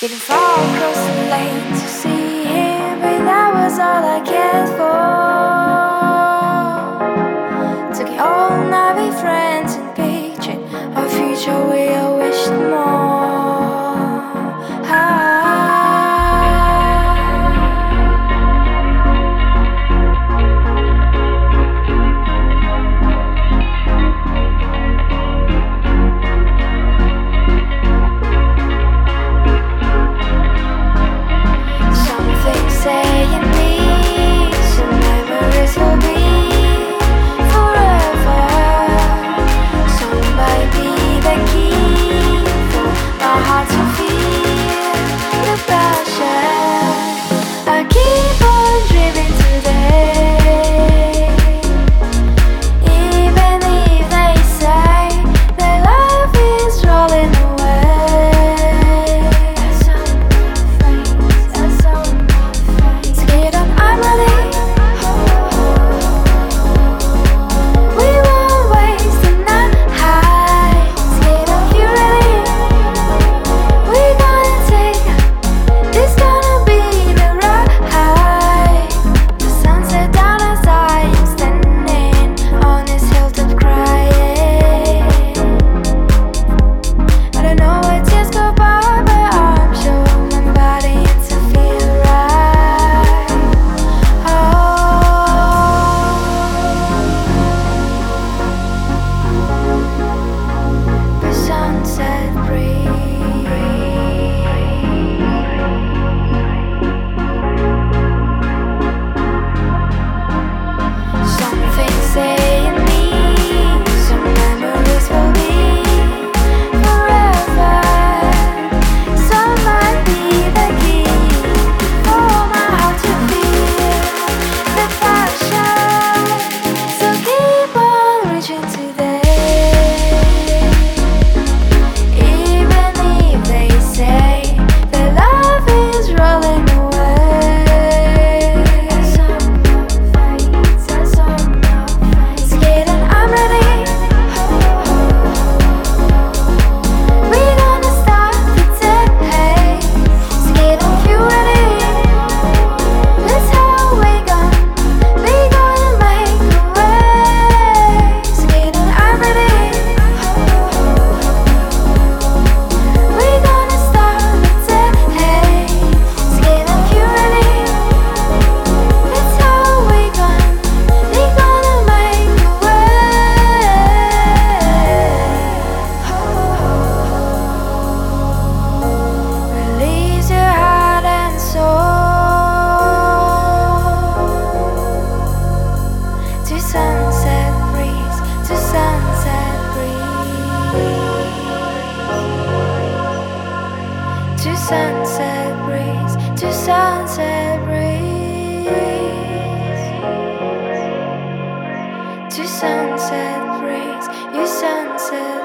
Getting far across the lane to see him, but that was all I cared for. Took it all night with friends and pictured our future way I wished more. Saying me, some memories will be forever. Some might be the key for my heart to feel the passion. I keep on dreaming today, even if they say that love is rolling away. Scared of I'm ready. We won't waste the night. Scared of you ready. We gonna take this, gonna be the ride. The sunset down as I am standing on this hilltop crying. I don't know where tears go by, but I'm sure my body needs to feel right. The sunset breeze. Something saying me, some memories will be forever. Some might be the key for my heart to feel the passion. So keep on reaching today, even if they say that love is rolling away. Scared and I'm ready. We gonna start the day. Scared of you ready. That's how we gonna make a way. Scared and I'm ready. We gonna start the day. Scared of you ready. That's how we gonna make a way. Release your heart and soul to sunset breeze, to sunset breeze, to sunset breeze, to sunset breeze, to sunset breeze, you sunset